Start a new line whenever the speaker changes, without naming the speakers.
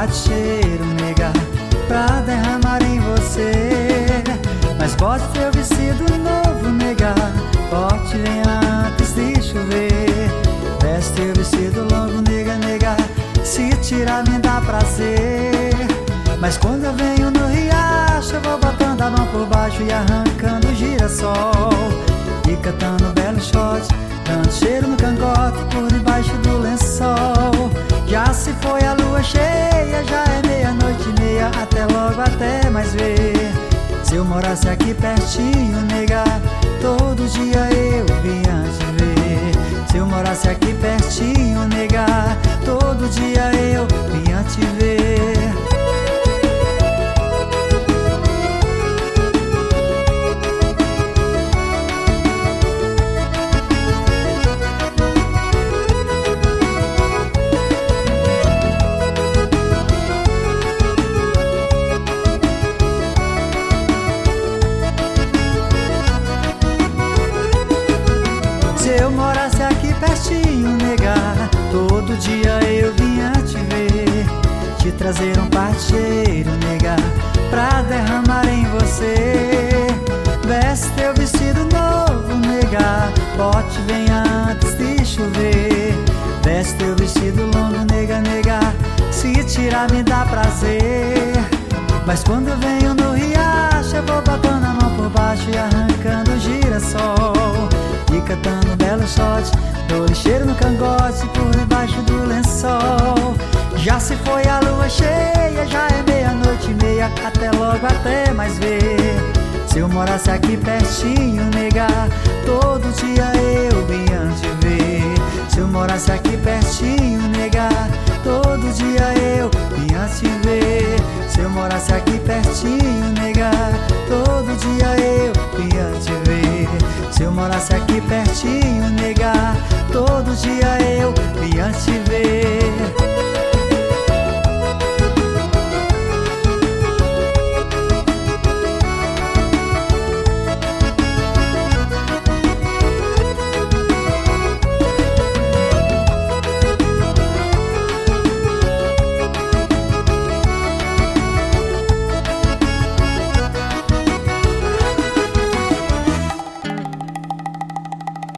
parceiro, nega, pra derramar em você. Mas pode ter o vestido novo, nega, bote vem antes de chover. Veste o vestido longo, nega, nega, se tirar me dá prazer. Mas quando eu venho no riacho, eu vou botando a mão por baixo e arrancando o girassol, e cantando belo shot, dando cheiro no cangote por debaixo do lençol. Já se foi a lua cheia, já é meia-noite e meia, até logo, até mais ver. Se eu morasse aqui pertinho, nega, todo dia eu vinha te ver. Se eu morasse aqui pertinho, nega, todo dia eu vinha te ver. Se eu morasse aqui pertinho, nega, todo dia eu vinha te ver. Te trazer um parceiro, nega, pra derramar em você. Veste teu vestido novo, nega, bote vem antes de chover. Veste teu vestido longo, nega, nega, se tirar me dá prazer. Mas quando eu venho no riacho, eu vou botando a mão por baixo e arrancando o girassol, e cantando belo shot, dou lixeiro no cangote por debaixo do lençol. Já se foi a lua cheia, já é meia-noite e meia, até logo, até mais ver. Se eu morasse aqui pertinho, nega, todo dia eu vinha te ver. Se eu morasse aqui pertinho, nega, todo dia eu vinha te ver. Se eu morasse aqui pertinho, nega, todo dia eu vinha te ver. Se eu morasse aqui pertinho, nega, todo dia eu vinha te ver.